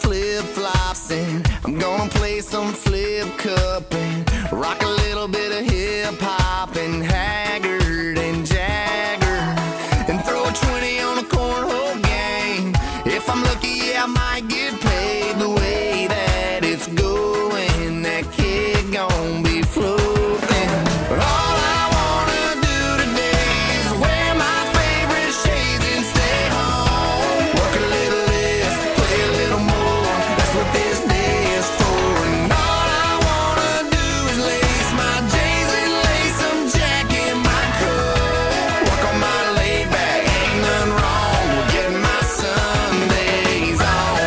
flip-flops and I'm gonna play some flip cup and rock a little bit of hip-hop and Haggard and Jagger and throw a 20 on a cornhole game. If I'm lucky, yeah, I might get paid. The way that it's going, that kid gon' be floating. But all I wanna do today is wear my favorite shades and stay home. Work a little less, play a little more. That's what this day is for. And all I wanna do is lace my J's and lace some Jack in my coat. Work on my laid back, ain't nothing wrong with getting my Sundays on.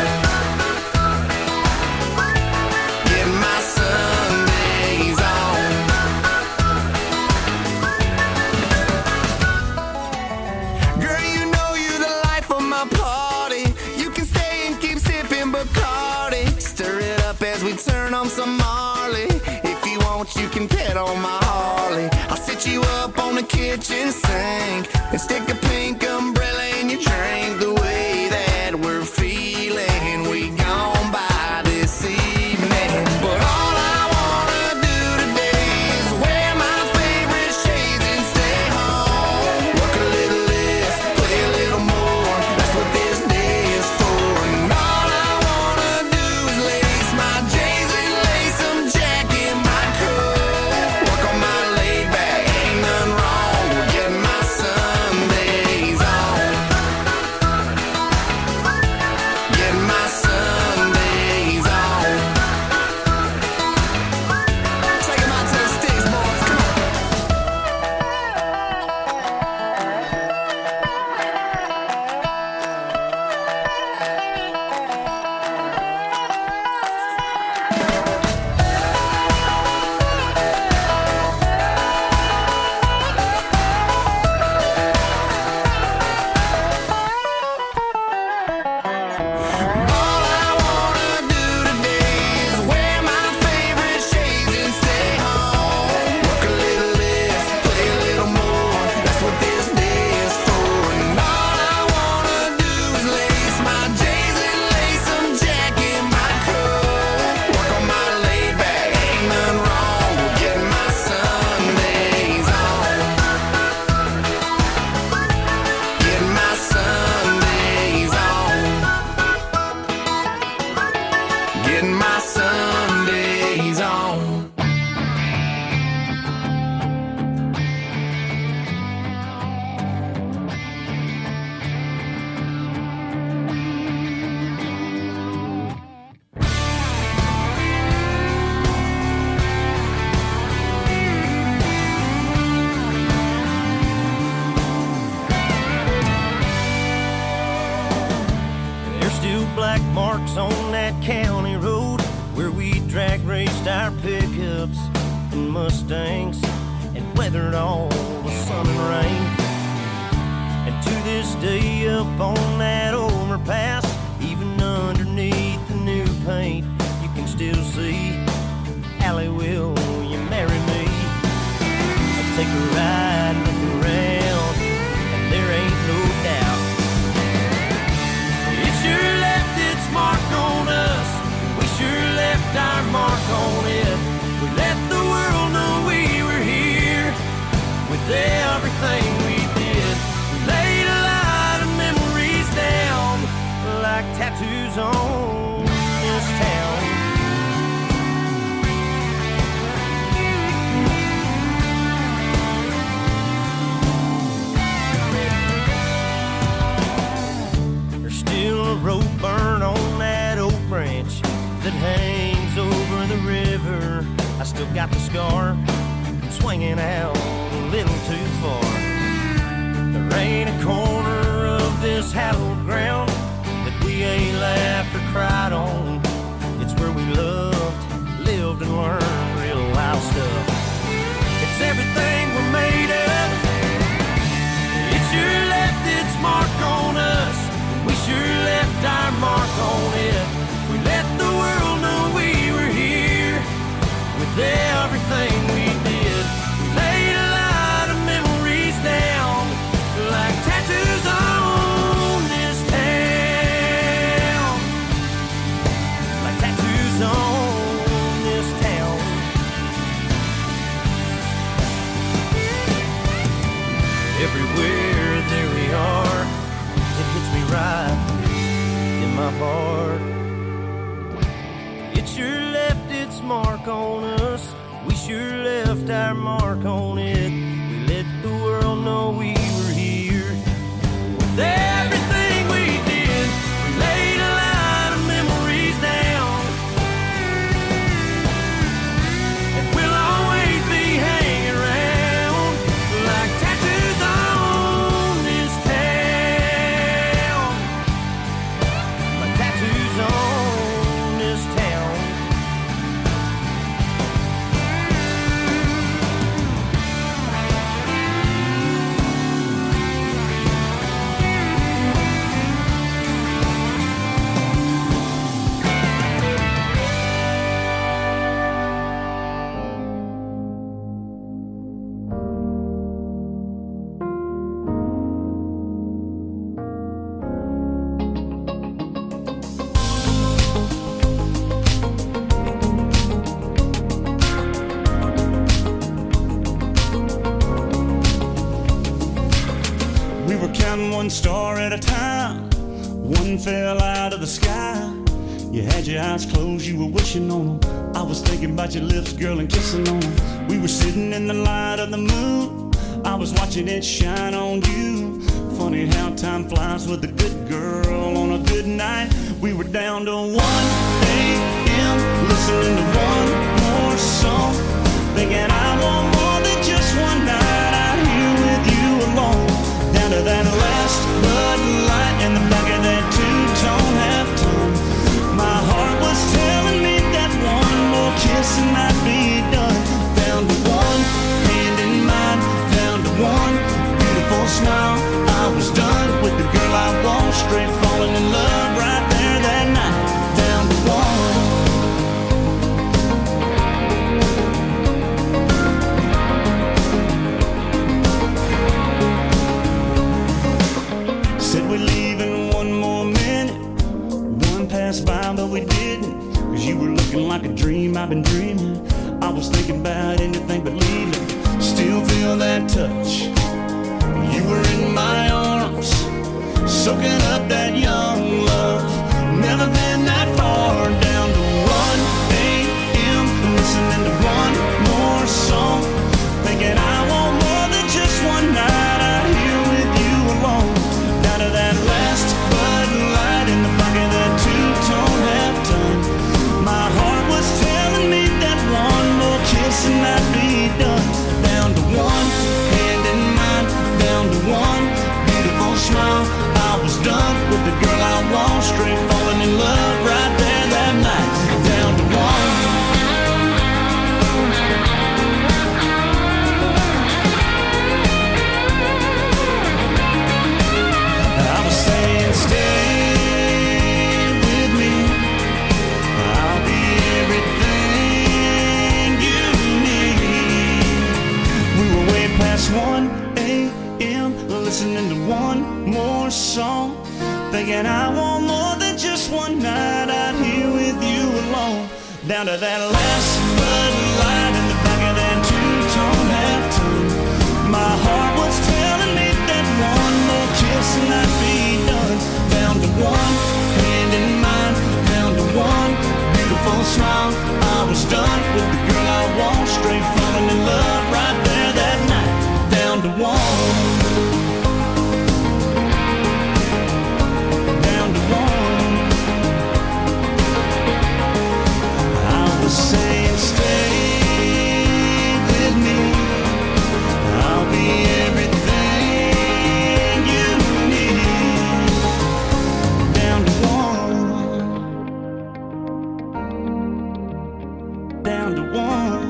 Getting my Sundays on. Girl, you know you the life of my party. You can stay and keep sipping Bacardi. Stir it up as we turn on some Marley. If you want, you can pet on my Harley. I'll sit you up on the kitchen sink and stick a pink umbrella in your drink. The way that we're feeling, we gon' by this evening. But all I wanna do today is wear my favorite shades and stay home. Work a little less, play a little more. That's what this day is for. And all I wanna do is lace my J's and lace some Jack in my coat. Work on my laid back, ain't nothing wrong with getting my Sundays on. Getting my Sundays on. Take 'em out to the sticks, boys. Come on. All I wanna do today is wear my favorite shades and stay home. Work a little less, play a little more. That's what this day is for. And all I wanna do is lace my J's and lace some Jack in my coat. Work on my laid back, ain't nothing wrong with getting my Sundays on. Getting my Sundays on. Getting my Sundays on. There's still black marks on that county road where we drag raced our pickups and Mustangs and weathered all the sun and rain. And to this day up on that overpass, even underneath the new paint, you can still see Allie, will you marry me? I'll take a ride, look around, and there ain't no doubt it sure left its mark on us. We sure left our mark on it. We let the world know we were here with everything we did. We laid a lot of memories down like tattoos on this town. There's still a rope burn on that oak branch that hangs over the river. I still got the scar from swinging out a little too far. There ain't a corner of this hallowed ground that we ain't laughed or cried on. It's where we loved, lived, and learned real wild stuff. It's everything we're made of. It sure left its mark on us. We sure left our mark on it. We let the world know we were here with everything we did. We laid a lot of memories down like tattoos on this town. It sure left its mark on us. We sure left our mark on it. We let the world know we were here. With everything we did, we laid a lot of memories down. And we'll always be hanging around like tattoos on this town. Like tattoos on this town. We were counting one star at a time. One fell out of the sky. You had your eyes closed, you were wishing on them. I was thinking about your lips, girl, and kissing on them. We were sitting in the light of the moon. I was watching it shine on you. Funny how time flies with a good girl on a good night. We were down to 1 a.m. listening to one more song, thinking I want more than just one night out here with you alone. Down to that last Bud Light in the back of that two-tone half-tone. My heart was telling me that one more kiss and I'd be done. Down to one hand in mine, down to one beautiful smile. I was done with the girl I want, straight falling in love right there that night. Down to one. Said we'd leave in one more minute. One passed by, but we didn't. Cause you were looking like a dream I've been dreaming. I was thinking about anything but leaving. Still feel that touch. You were in my arms, soaking up that young love. Never been that far. Down to 1 a.m. listening to one more song, thinking I want more than just one night out here with you alone. Down to that last Bud Light in the back of that two-tone half-tone. My heart was telling me that one more kiss and I'd be done. Down to one hand in mine, down to one beautiful smile. I was done with the girl I want, straight falling in love right there that night. Down to one. I was saying stay with me, I'll be everything you need. We were way past 1 a.m. listening to one more song, thinking I want more than just one night out here with you alone. Down to that last Bud Light in the back of that two-tone half-tone. My heart was telling me that one more kiss and I'd be done. Down to one hand in mine, down to one beautiful smile. I was done with the girl I want, straight falling in love right there that night. Down to one. Saying stay with me, I'll be everything you need. Down to one, down to one.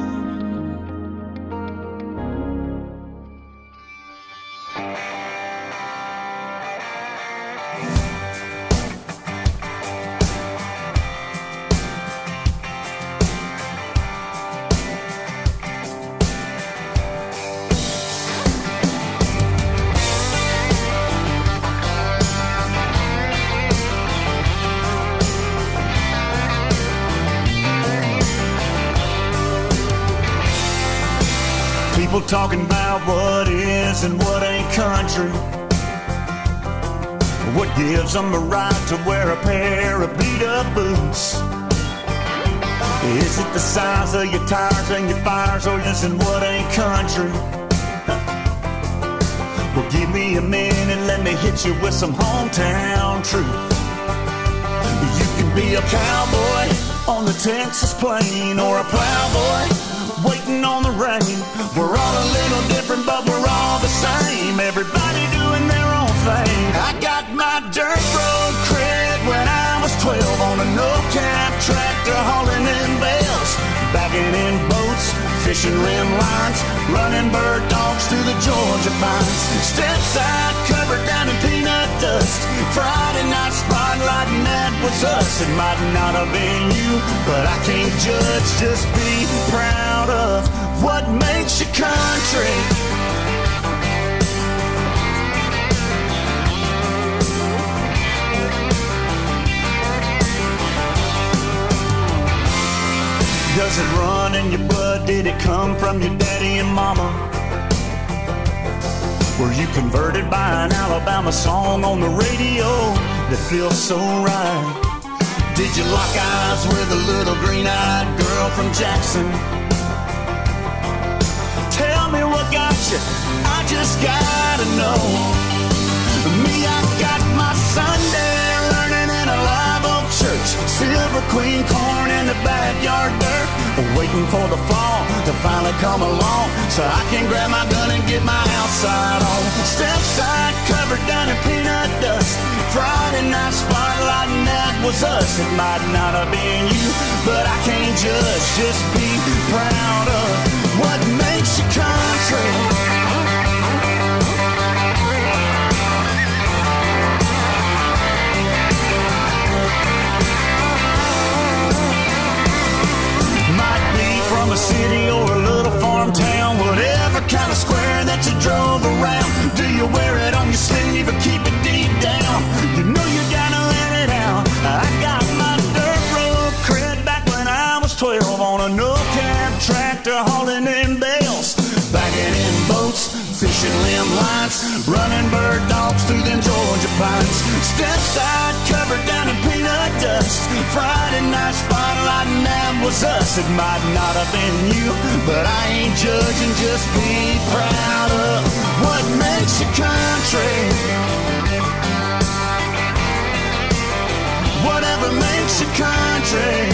People talking about what is and what ain't country. What gives them a right to wear a pair of beat-up boots? Is it the size of your tires and your fires, or just in what ain't country? Well, give me a minute, let me hit you with some hometown truth. You can be a cowboy on the Texas plain, or a plowboy waiting on the rain. We're all a little different, but we're all the same. Everybody doing their own thing. I got my dirt road cred when I was 12 on a no-cab tractor hauling in bales, bagging in boats, fishing rim lines, running bird dogs through the Georgia pines. Step-side covered down in peanut dust. Friday night spotlight, and that was us. It might not have been you, but I can't judge. Just be proud of what makes you country. Does it run in your blood? Did it come from your daddy and mama? Were you converted by an Alabama song on the radio that feels so right? Did you lock eyes with a little green-eyed girl from Jackson? Tell me what got you, I just gotta know. Me, I got my Sunday learning in a live oak church. Silver Queen corn in the backyard dirt, waiting for the fall to finally come along, so I can grab my gun and get my outside on. Step-side covered down in peanut dust. Friday night spotlight, and that was us. It might not have been you, but I can't judge. Just be proud of what makes you country. From a city or a little farm town, whatever kind of square that you drove around. Do you wear it on your sleeve or keep it deep down? You know you gotta let it out. I got my dirt road cred back when I was 12 on a no-cab tractor hauling in bales, bagging in boats, fishing limb lines, running bird dogs through them Georgia pines. Step-side covered down in peanut dust. Friday night spotlight, and that was us. It might not have been you, but I ain't judging. Just be proud of what makes you country. Whatever makes you country.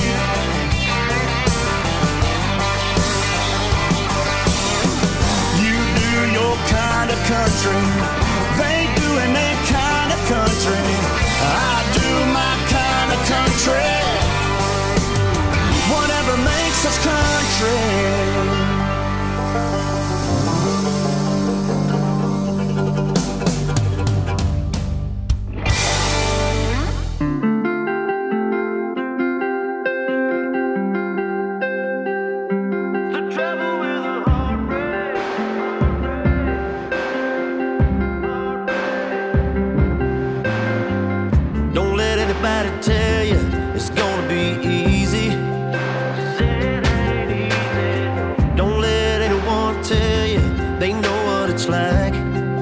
Your kind of country, they doing their kind of country. I do my kind of country. Whatever makes us country. Tell you it's gonna be easy. Don't let anyone tell you they know what it's like.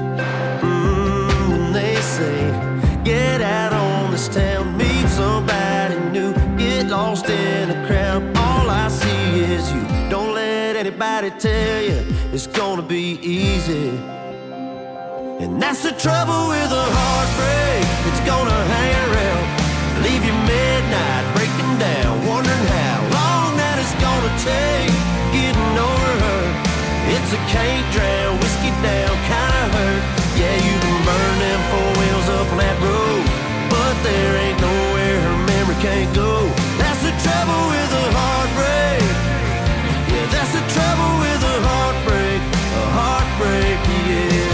When they say get out on this town, meet somebody new, get lost in a crowd. All I see is you. Don't let anybody tell you it's gonna be easy. And that's the trouble with a heartbreak. It's gonna hang around, leave you midnight breaking down, wondering how long that it's gonna take getting over her. It's a can't drown, whiskey down kind of hurt. Yeah, you can burn them four wheels up on that road, but there ain't nowhere her memory can't go. That's the trouble with a heartbreak. Yeah, that's the trouble with a heartbreak. A heartbreak, yeah.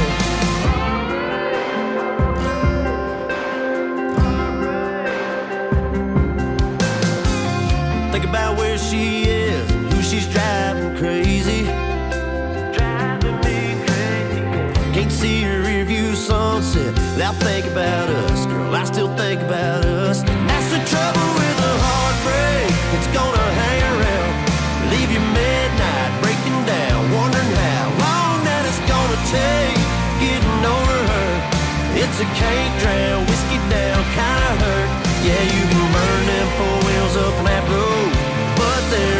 Think about where she is, who she's driving crazy. Driving me crazy. Can't see her rear view sunset without thinking about us. Girl, I still think about us. That's the trouble with a heartbreak. It's gonna hang around, leave you midnight breaking down, wondering how long that it's gonna take getting over her. It's a can't drown, whiskey down kind of hurt. Yeah, you can burn them four wheels up on that road, but there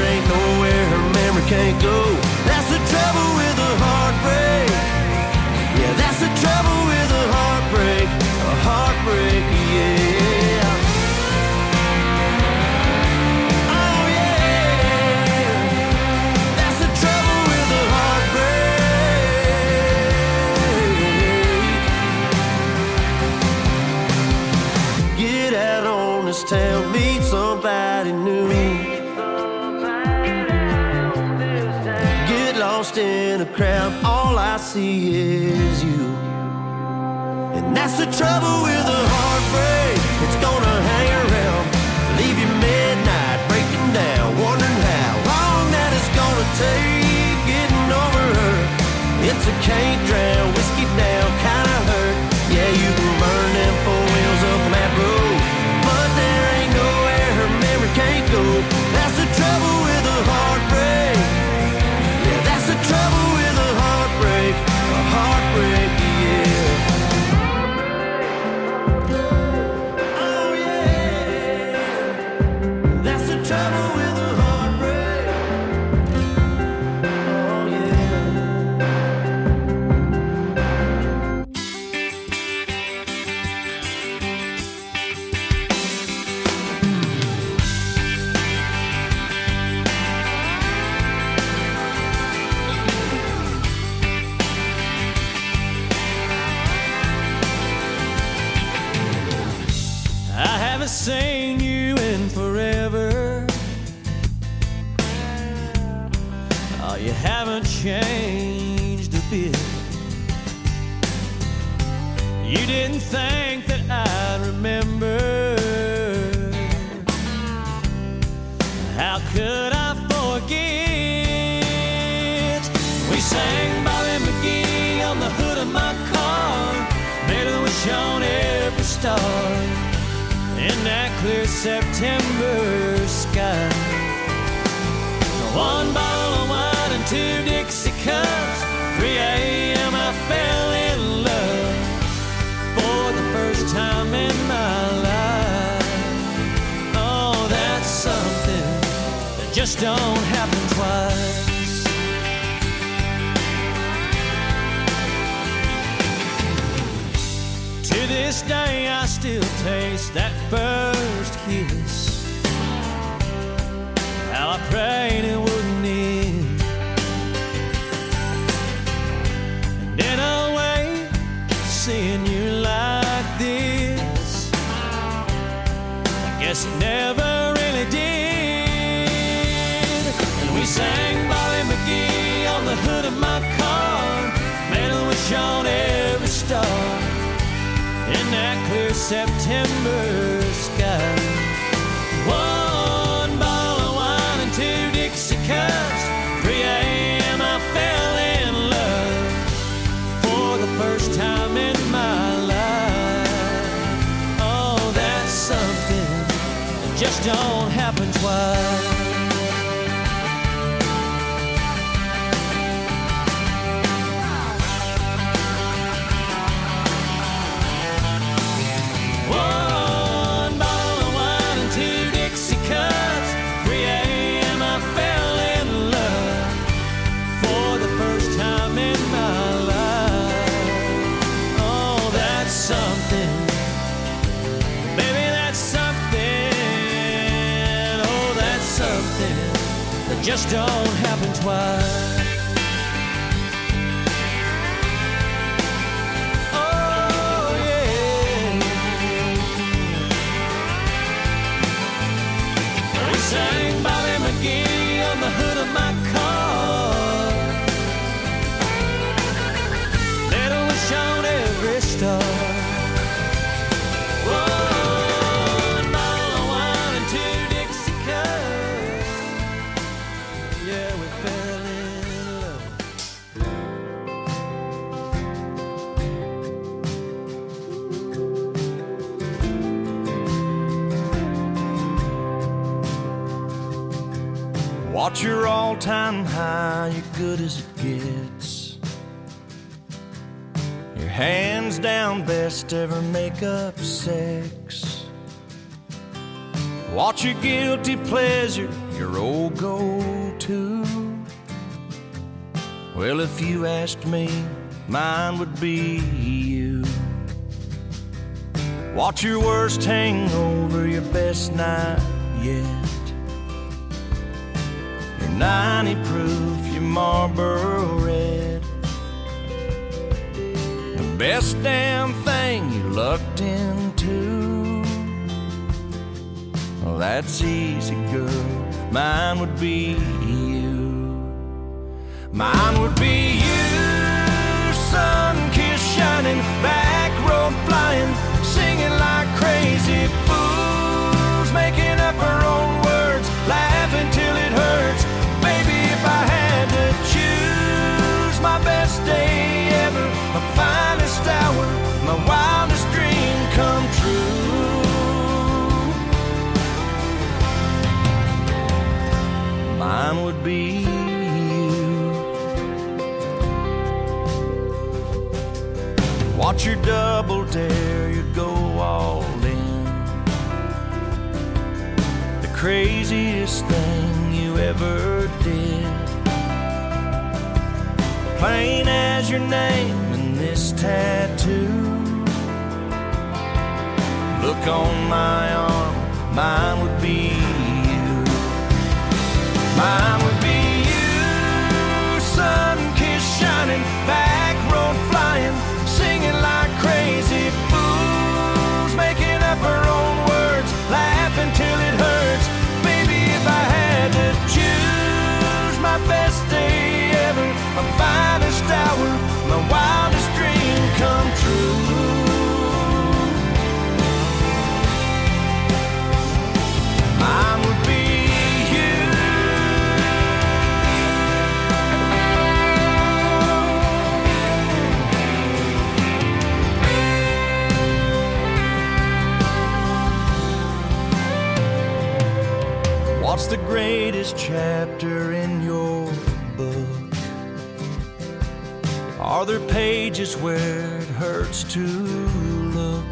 memory can't go. That's the trouble with a heartbreak. Yeah, that's the trouble with a heartbreak. A heartbreak, yeah. Oh yeah, that's the trouble with a heartbreak. Get out on this town, meet somebody new. In a crowd, all I see is you. And that's the trouble with a heartbreak. It's gonna hang around, leave you midnight, breaking down, wondering how long that it's gonna take getting over her. It's a can't drown, whiskey down kinda hurt. Yeah, you can burn them four wheels up on that road, but there ain't nowhere her memory can't go. That's the trouble with a heartbreak. That's the trouble with a heartbreak, yeah. Oh yeah, that's the trouble with a heartbreak. Oh yeah. Seen you in forever. Oh, you haven't changed a bit. You didn't think that I'd remember. How could I forget? We sang Bobby McGee on the hood of my car, made a wish on every star. In that clear September sky, one bottle of wine and 2 Dixie cups. 3 a.m. I fell in love for the first time in my life. Oh, that's something that just don't happen twice. To this day I still taste that first kiss. How I prayed it wouldn't end. And in a way, seeing you like this, I guess it never really did. And we sang Bobby McGee on the hood of my car, made a wish on every star. In that clear September sky, 1 bottle of wine and 2 Dixie cups. 3 a.m. I fell in love for the first time in my life. Oh, that's something that just don't happen twice. Just don't happen twice. Oh yeah. We sang Bobby McGee on the hood of my car, made a wish on every star. Watch your all-time high, you're good as it gets. Your hands down best ever make-up sex. Watch your guilty pleasure, your old go-to. Well, if you asked me, mine would be you. Watch your worst hang over your best night yet. Your 90 proof, your Marlboro Red. The best damn thing you lucked into. Well, that's easy, girl. Mine would be you. Mine would be you, sun-kissed shining, back road flying, singing like crazy fools, making up our own words, laughing till it hurts. Baby, if I had to choose, my best day ever, my finest hour, my wildest dream come true. Mine would be watch your double dare, you go all in. The craziest thing you ever did. Plain as your name in this tattoo. Look on my arm, mine would be you. Mine would be you, sun-kissed shining, back road flying, singing like crazy fools, making up our own words, laughing till it hurts. Baby, if I had to choose, my best day ever, my finest hour, my wildest dream come true. Mine would be what's the greatest chapter in your book? Are there pages where it hurts to look?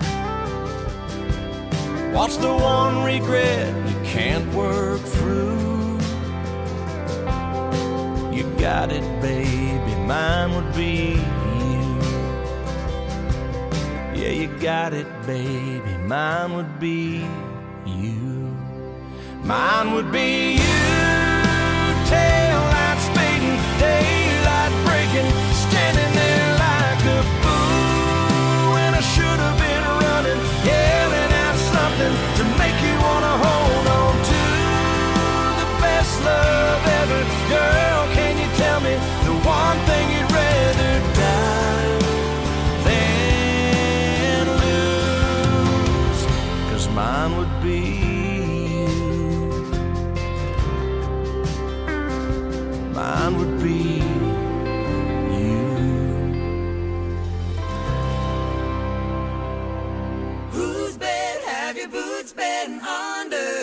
What's the one regret you can't work through? You got it, baby, mine would be you. Yeah, you got it, baby, mine would be you. Mine would be you, tail light speeding, daylight breaking, standing there like a fool when I should have been running, yelling out something to make you want to hold on to the best love ever. Girl, can you tell me the one thing you'd rather die than lose? 'Cause mine would be mine would be you. Whose bed have your boots been under?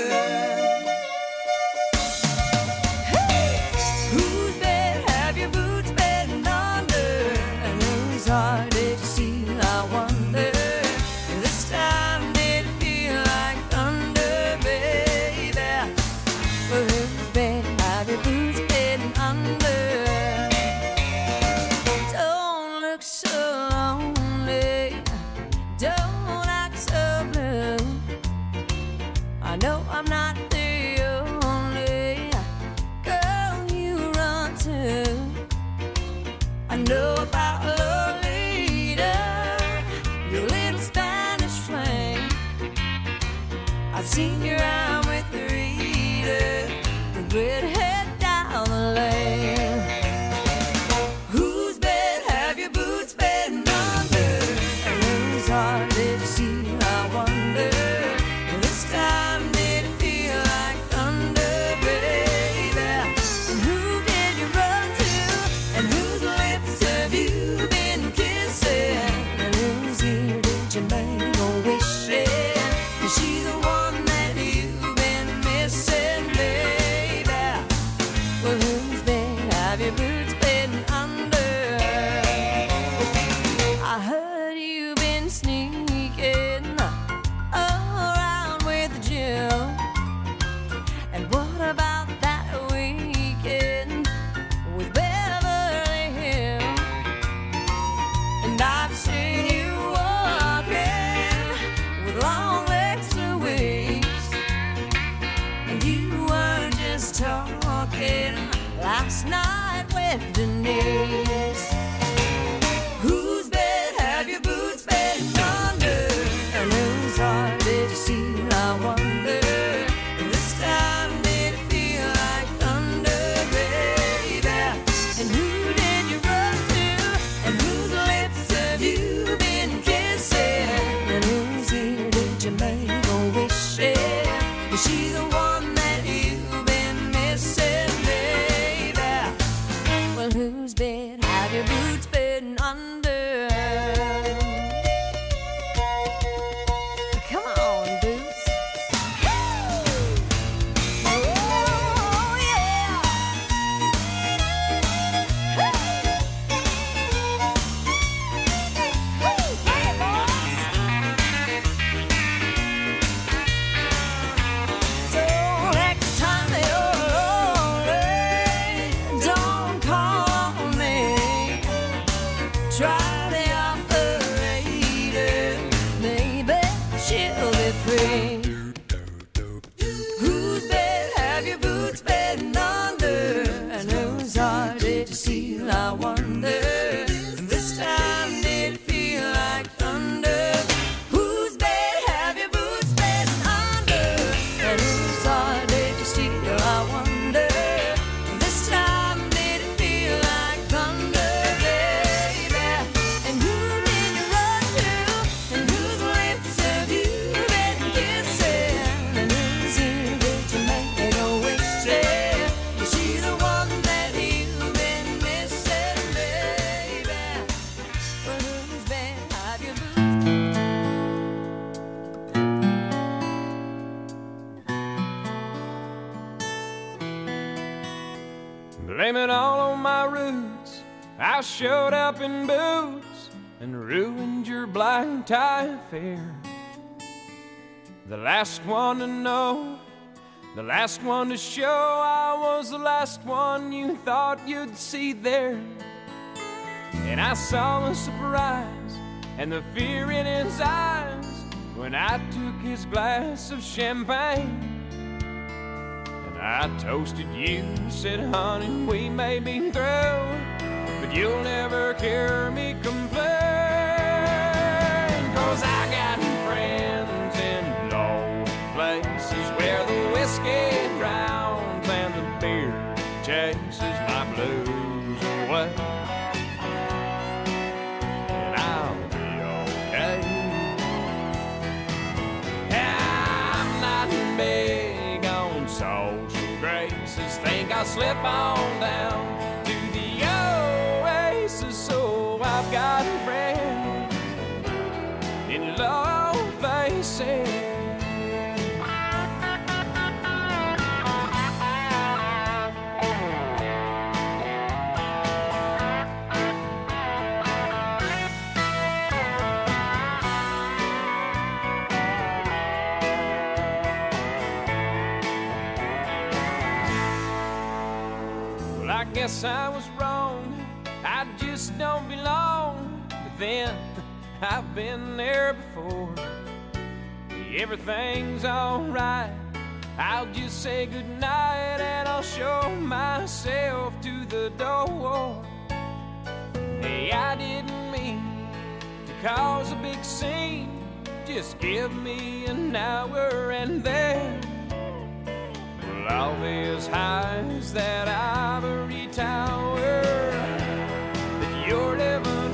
Hey! Whose bed have your boots been under? And whose heart did you steal, I wonder? This time did it feel like thunder, baby? Well, whose bed have your boots been under? Don't look so lonely, don't act so blue. I know I'm not the only girl you run to. I know about Lolita, your little Spanish flame. I've seen your eye with the reader, the redhead down the lane. Whose bed have your boots been under? And whose heart did you steal, I wonder? This time did it feel like thunder, baby? And who did you run to? And whose lips have you been kissing? And whose ear did you make a wish in? Is she the one that you was talking last night with Denise. Whose bed have your boots been under? And whose heart did you steal, I wonder? This time did it feel like thunder, baby? And who did you run to? And whose lips have you been kissing? And whose ear did you make a wish in? Is she the one that you've been missing, baby? Well, whose bed have your boots been under? Come on, boots. Oh, yeah. Hey, boys. So next time that you're lonely, don't call me. Try the operator, maybe she'll be free. Whose bed have your boots been under? And whose heart did you steal, I wonder? This time did it feel like thunder? Whose bed have your boots been under? And whose heart did you steal, I wonder? This time did it feel like thunder, baby? And who did you run to? And whose lips have you been kissing? And whose ear did you make a wish in? Is she the one that you've been missing, baby? Well, whose bed have your boots? Blame it all on my roots. I showed up in boots and ruined your black tie affair. The last one to know, the last one to show. I was the last one you thought you'd see there. And I saw the surprise and the fear in his eyes when I took his glass of champagne. I toasted you, said, honey, we may be through, but you'll never hear me complain. 'Cause I got friends in low places where the whiskey drowns and the beer chases my blues away. And I'll be okay. I'm not big on social graces. Think I'll slip on down to the oasis. So I've got a friend in low places. Well, I guess I was wrong. I just don't belong. But then I've been there before. Everything's alright. I'll just say goodnight and I'll show myself to the door. Hey, I didn't mean to cause a big scene. Just give me an hour and then I'll be as high as that ivory tower that you're living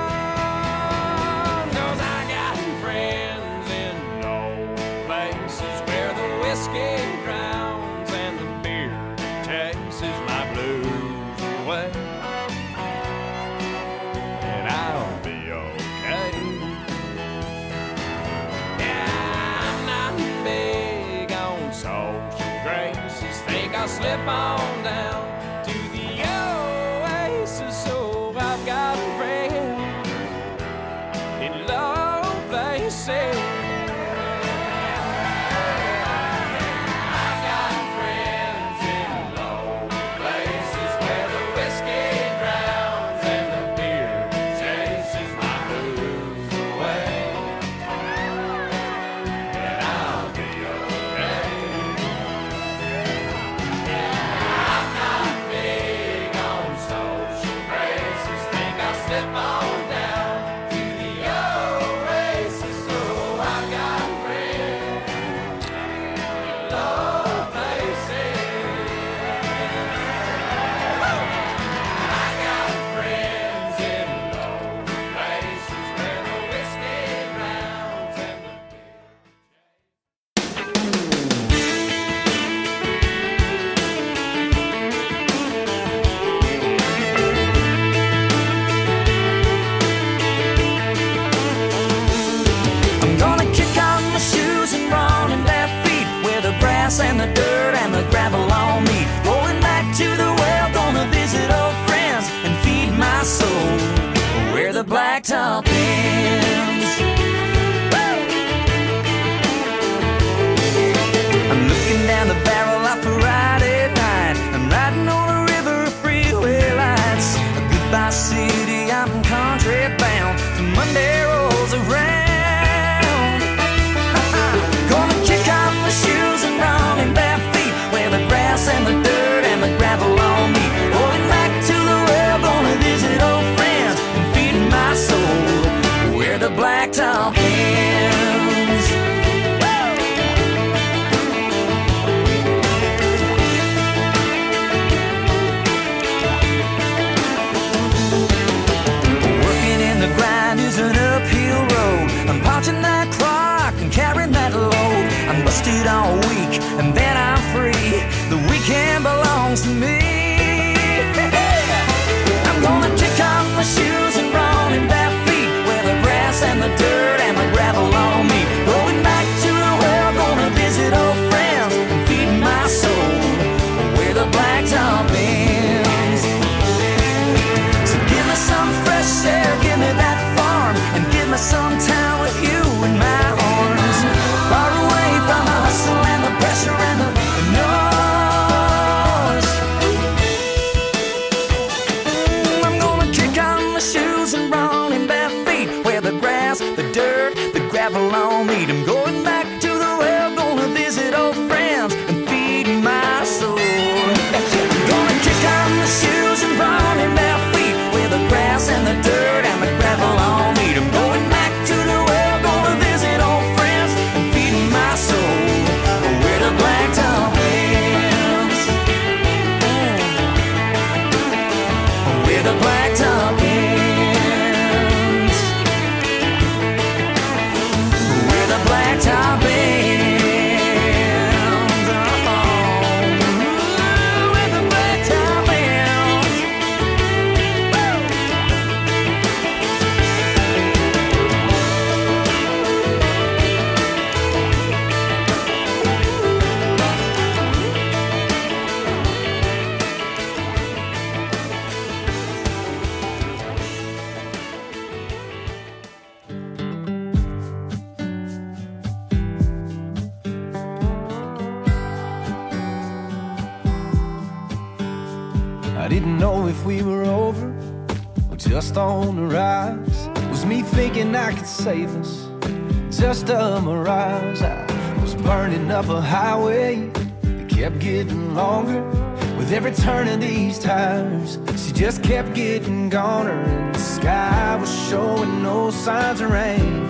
on. 'Cause I got friends in low places where the whiskey drowns and the beer chases my blues away. And I'll be okay. Yeah, I'm not big on social graces. Think I'll slip on down to the oasis. So I've got a friend in low places. I've got friends in low places where the whiskey drowns and the beer chases my blues away. And I'll be okay. Yeah. blacktop ends. I'm looking down the barrel of a Friday night. I'm riding on a river of freeway lights. A goodbye city, I'm country bound till Monday rolls around. Gonna kick off my shoes and run in bare feet where the grass and the dirt and the gravel on me. Going back to the well, gonna visit old friends and feed my soul where the blacktop ends. Working in the grind is an uphill road. I'm punching that clock and carrying that load. I'm busted all week and then I'm free. The weekend belongs to me. I'm gonna kick off my shoes and run in bare feet where the grass and the dirt and the gravel on me. Going back to the well, gonna visit old friends and feed my soul where the blacktop ends. So give me some fresh air, give me that farm, and give me some time with you in my arms. Far away from the hustle and the pressure and the noise. I'm gonna kick on my shoes and run in bare feet where the grass, the dirt, the gravel on me. I'm going back to the well, gonna visit old friends and feed my soul. I'm gonna kick on my shoes and run in bare feet where the grass and the dirt and the gravel on me. I'm going back to the well, gonna visit old friends and feed my soul where the blacktop ends. Where the blacktop ends. Where the blacktop ends. Oh, where the blacktop ends. I didn't know if we were over or just on the rise. Was me thinking I could save us, just a mirage. I was burning up a highway that kept getting longer with every turn of these tires. She just kept getting goner, and the sky was showing no signs of rain.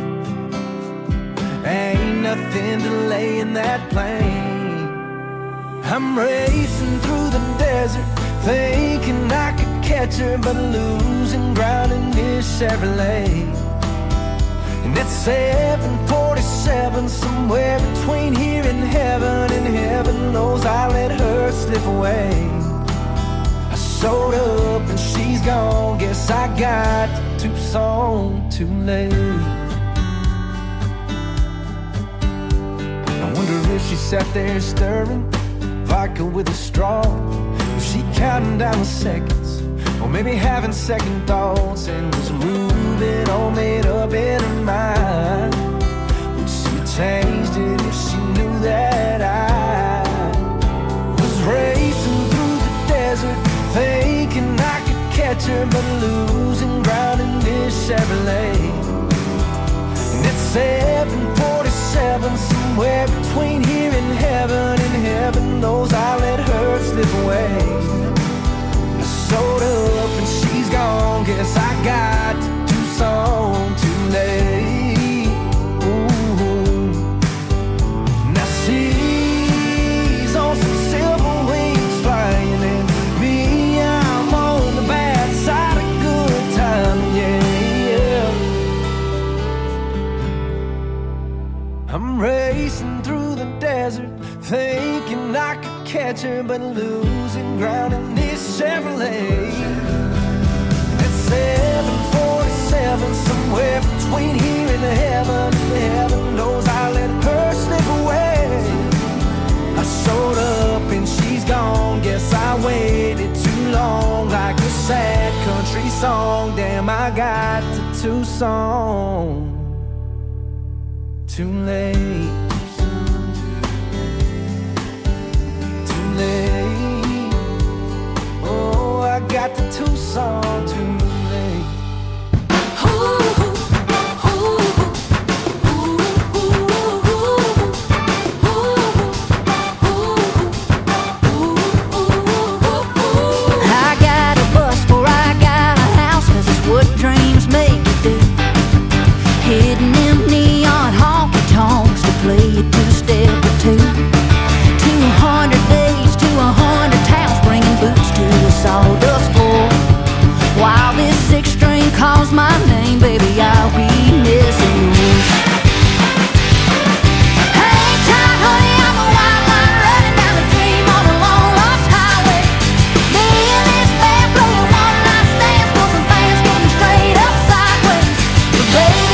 Ain't nothing delaying that plane. I'm racing through the desert, thinking I could catch her, but losing ground in this Chevrolet. And it's 7:47, somewhere between here and heaven knows I let her slip away. I showed up and she's gone, guess I got to Tucson too late. I wonder if she sat there stirring vodka with a straw. Was she counting down the seconds, or maybe having second thoughts, and was moving all made up in her mind? Would she have changed it if she knew that I was racing through the desert, thinking I could catch her, but losing ground in this Chevrolet? And it's 7:47, somewhere between here and heaven knows I let her slip away. I showed up and she's gone, guess I got to Tucson too late. Ooh. Now she's on some silver wings flying, and me, I'm on the bad side of good time, yeah. I'm racing through the desert, thinking I could catch her, but losing ground in this Chevrolet. It's 7:47, somewhere between here and heaven knows I let her slip away. I showed up and she's gone, guess I waited too long, like a sad country country song. Damn, I got to Tucson too late. Too late. Oh, I got to Tucson too late. Hitting them neon honky-tonks to play a two-step or two. 200 days to 100 towns, bringing boots to a sawdust floor. While this six-string calls my name, baby, I'll be missing yours. Hang tight, honey, I'm a white line running down the dream on a long-lost highway. Me and this band playing one-night stands for some fans getting straight up sideways. But baby,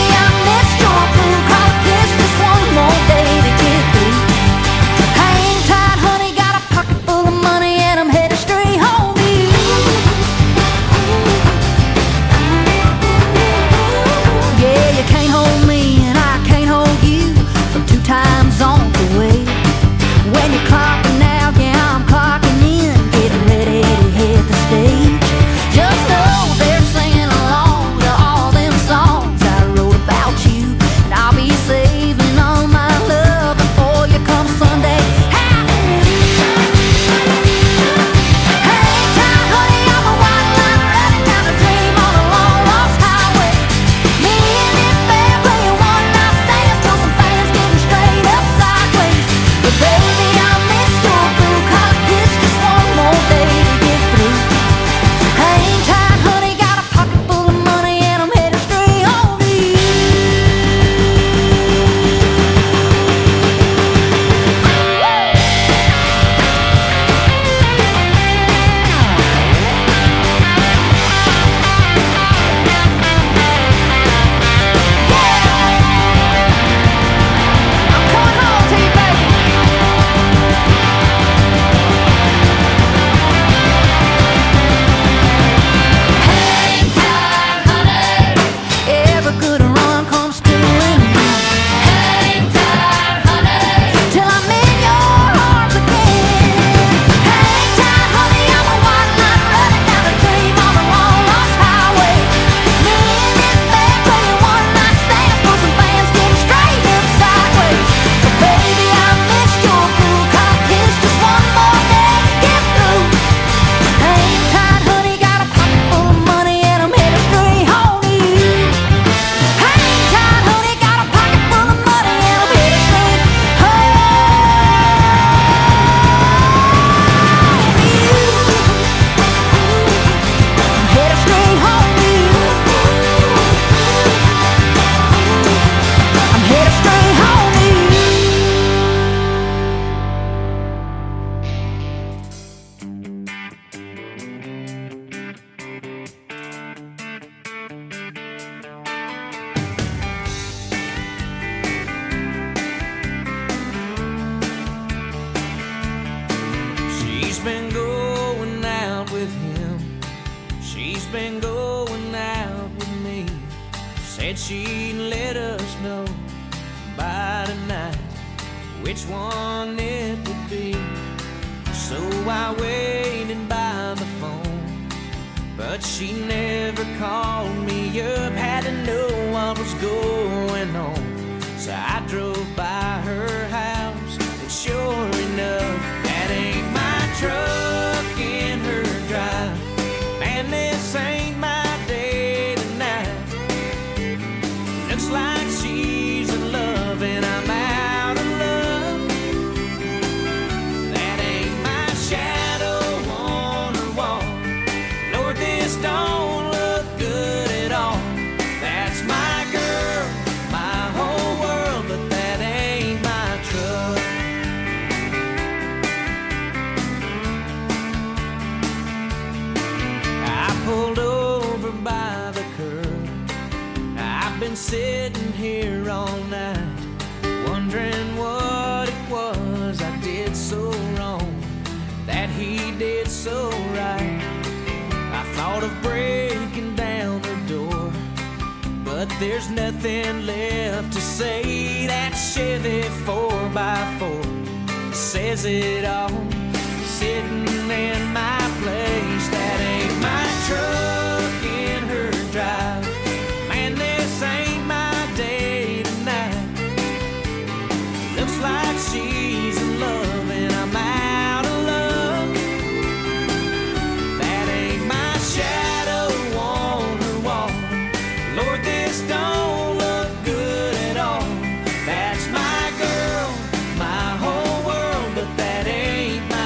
been going out with him. She's been going out with me. Said she'd let us know by tonight which one it would be. So I waited by the phone, but she never called me up. Had to know what was going on, so I drove by her house, and sure enough, that ain't my truck in her drive. Man, this ain't my day tonight. Looks like she's in love and I'm out of love. That ain't my shadow on her wall. Lord, this don't look good at all. That's my girl, my whole world, but that ain't my truck. I pulled over by the curb. I've been sitting here all night, wondering what it was I did so wrong, that he did so right. I thought of breaking but there's nothing left to say. That Chevy 4x4 says it all. Sitting in my place, that ain't my truck in her drive. Man, this ain't my day tonight. Looks like she's in love and I'm out of luck. That ain't my shadow on her wall. Lord, this don't look good at all. That's my girl, my whole world, but that ain't my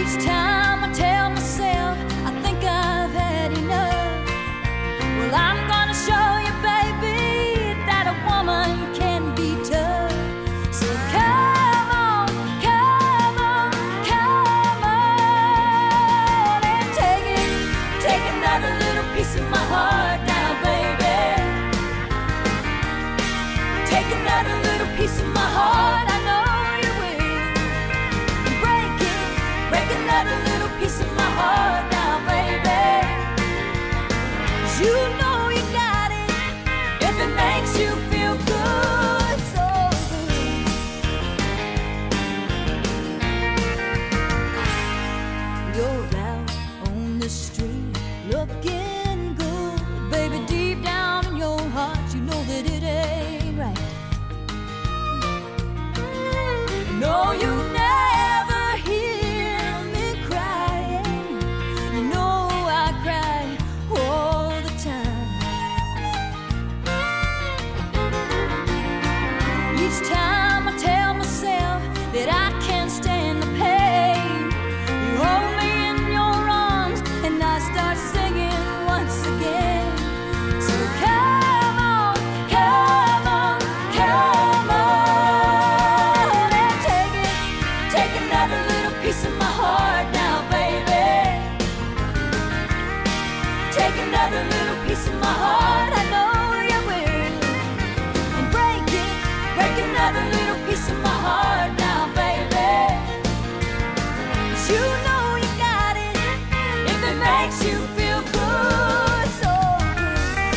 Each time I tell myself I think I've had enough. Well, I'm gonna show you, baby, that a woman can be tough. So come on, come on, come on, and take another little piece of my heart now, baby. Take another little piece of my heart, I know you will. Break another little piece of my heart now, baby. 'Cause you know you got it if it makes you feel good, so good. You're out on the street looking good, baby. Deep down in your heart, you know that it ain't right. No, you never hear me crying. You know I cry all the time. Each time I tell myself that I can't stand the pain, you hold me in your arms and I start singing once again. So come on, come on, come on, and take another little piece of my heart now, baby. Take another little piece of my heart, I know you will. And break another little piece of my heart now, baby. 'Cause you know you got it if it makes you feel good, so good.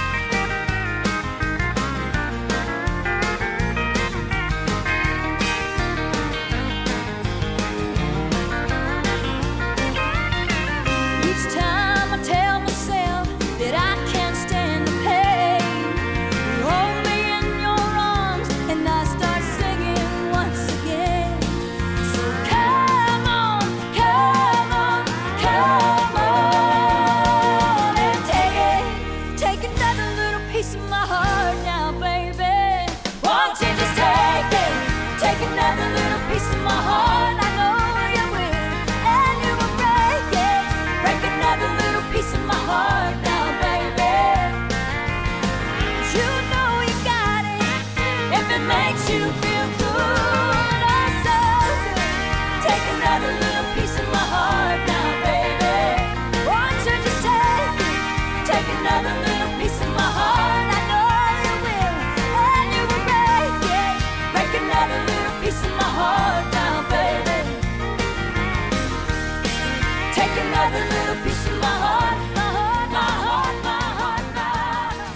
Each time I tell myself that I can't stand the pain, you hold me in your arms and I start singing once again. So come on, come on, come on, and take another little piece of my heart now, baby. Won't you just take another little piece of my heart? I know you will, and you will break another little piece of my heart now, baby. 'Cause you know you got it if it makes you feel good, oh so good. Take another little piece of my heart now, baby. Won't you just take another little piece of my heart? I know you will, and you will break another little piece of my heart now, baby. Take another little piece of my heart, my heart, my heart, my heart, my heart.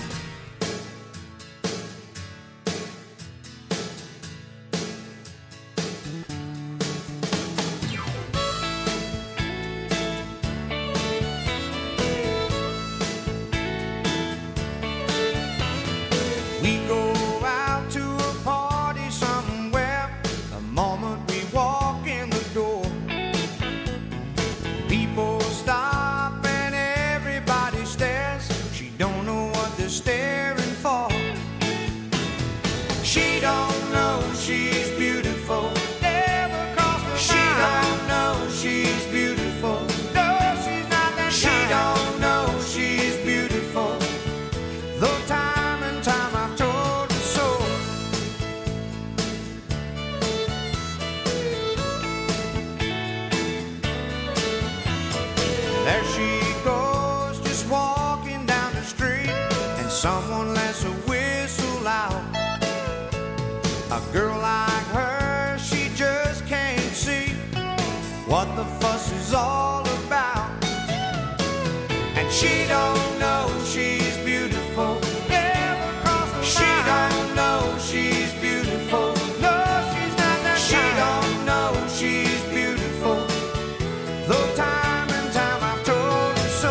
We go out to a party somewhere. The moment we walk in the door, people stop and everybody stares. She don't know what they're staring for. She don't know she's beautiful. Never crossed her mind. She don't know she's beautiful. No, she's not that kind. She don't know she's beautiful. Though time and time I've told her so. There she goes, just walking down the street, and someone lets a whistle out. A girl like her, she just can't see what the fuss is all about. And she don't know she's beautiful. Never crossed her mind. She don't know she's beautiful. No, she's not that kind. She don't know she's beautiful. Though time and time I've told her so.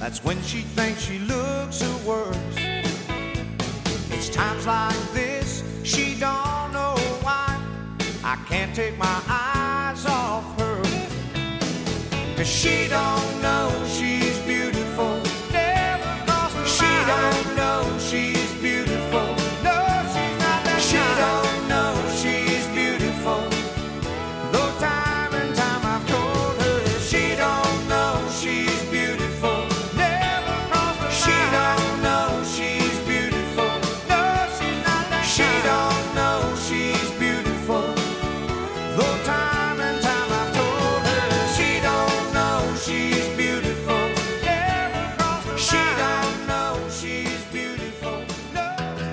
That's when she thinks she looks her worst. It's times like this, she don't know why I can't take my eyes off her. 'Cause she don't know she's beautiful. Never crossed her she mind. Don't know she's beautiful. No, she's not that she kind. Don't know she's beautiful. Though time and time I've told her she don't know she's beautiful. Never crossed her she mind. Don't know she's beautiful. No, she's not that she kind. Don't know she's beautiful. Though time and time I've told her she don't know she's beautiful. Never crossed her she mind. Don't know she's beautiful. No.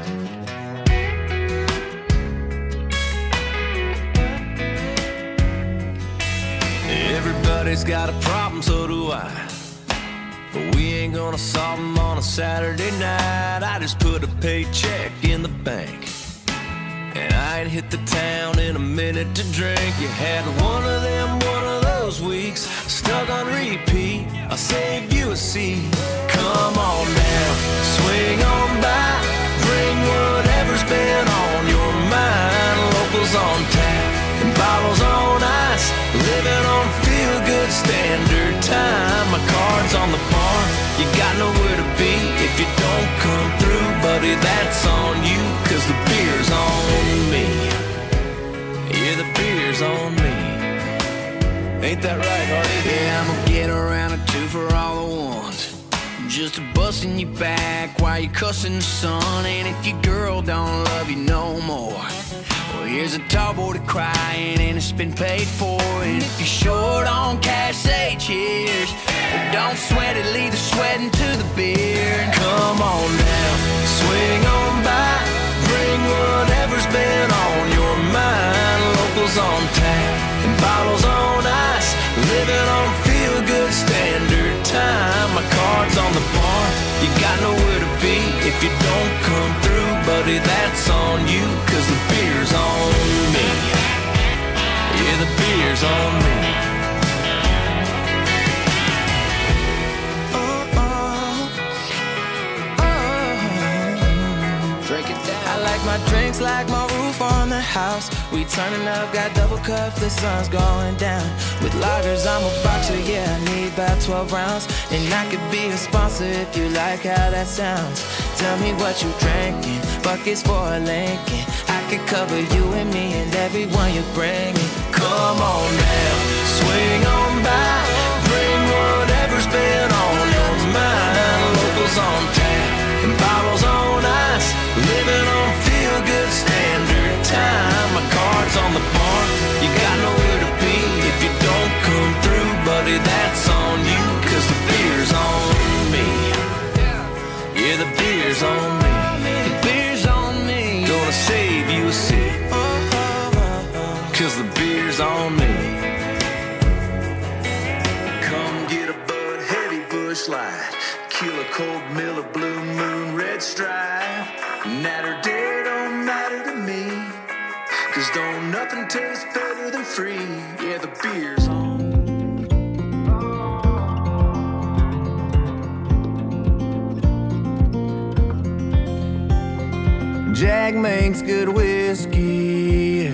Everybody's got a problem, so do I. But we ain't gonna solve them on a Saturday night. I just put a paycheck in the bank, and I ain't hit the town in a minute to drink. You had one of those weeks, stuck on repeat. I'll save you a seat. Come on now, swing on by, bring whatever's been on your mind. Locals on tap and bottles on ice, living on feel-good standard time. My card's on the bar, you got nowhere to be. If you don't come through, buddy, that's on you. 'Cause the beer's on me. Yeah, the beer's on me. Ain't that right, Hardy? Yeah, I'm gonna get around a two for all the ones, just a busting you back while you cussing the sun. And if your girl don't love you no more, well, here's a tall boy to crying and it's been paid for. And if you're short on cash, say cheers. But don't sweat it, leave the sweating to the beer. Come on now, swing on by, bring whatever's been on your mind. Locals on tap and bottles on ice, living on feel-good standard time. My card's on the bar, you got nowhere to be. If you don't come through, buddy, that's on you. 'Cause the beer's on me. Yeah, the beer's on me. Drink it down. I like my drinks like my roof on the house. We turning up, got double cups, the sun's going down. With lagers, I'm a boxer, yeah, I need about 12 rounds. And I could be a sponsor if you like how that sounds. Tell me what you drinking, buckets for a Lincoln. I could cover you and me and everyone you bring in. Come on now, swing on by, bring whatever's been on your mind. Locals on tap and bottles on ice, living on feel-good standard time. My card's on the bar, you got nowhere to be. If you don't come through, buddy, that's on you. 'Cause the beer's on me. Yeah, the beer's on me. The beer's on me. Gonna save you a seat. 'Cause the beer's on me. Come get a Bud Heavy Bush Light, Killer Cold Miller Blue Moon Red Stripe. Night or day don't matter to me, 'cause don't nothing taste better than free. Yeah, the beer's on. Jack makes good whiskey,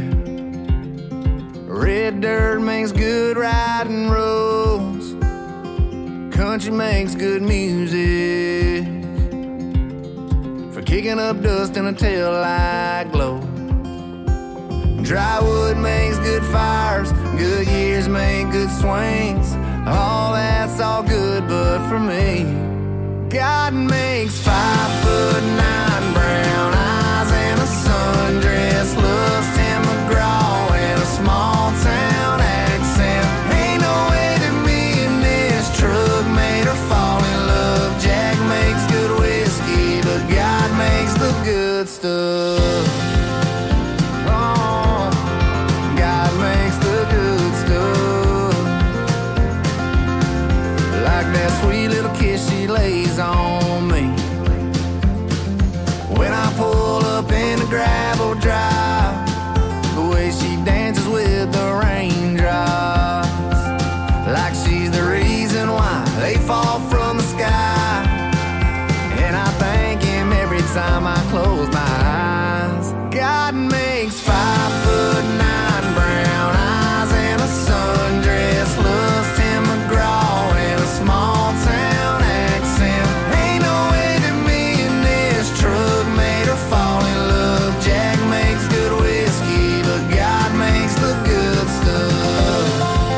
red dirt makes good riding roads, country makes good music for kicking up dust in a tail light glow. Dry wood makes good fires, good years make good swings. All that's all good, but for me, God makes 5'9" brown eyes and a sundress looks Tim McGraw and a small town accent. Ain't no way that me and this truck made her fall in love. Jack makes good whiskey, but God makes the good stuff. Oh, God makes the good stuff. Like that sweet little kiss she lays on me when I pull up in the gravel drive, the way she dances with the raindrops, like she's the reason why they fall from the sky. And I thank him every time I close my eyes. God makes 5'9" brown eyes and a sundress, loves Tim McGraw and a small town accent. Ain't no way that me and this truck made her fall in love. Jack makes good whiskey, but God makes the good stuff.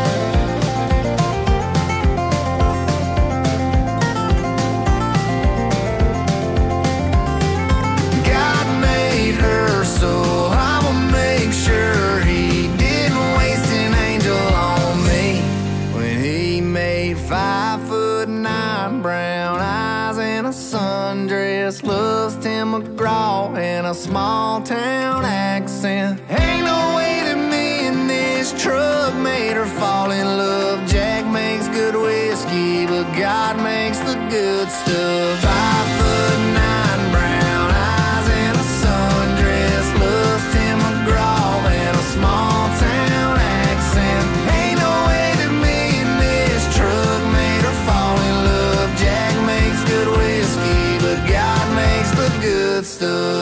God made her, so I'ma make sure he didn't waste an angel on me. When he made 5'9" brown eyes and a sundress, loves Tim McGraw and a small town accent. Ain't no way that me and this truck made her fall in love. Jack makes good whiskey, but God makes the good stuff. 5'9" brown eyes and a sundress, loves Tim McGraw and a small town accent. Ain't no way that me and this truck made her fall in love. Jack makes good whiskey, but God makes the good stuff.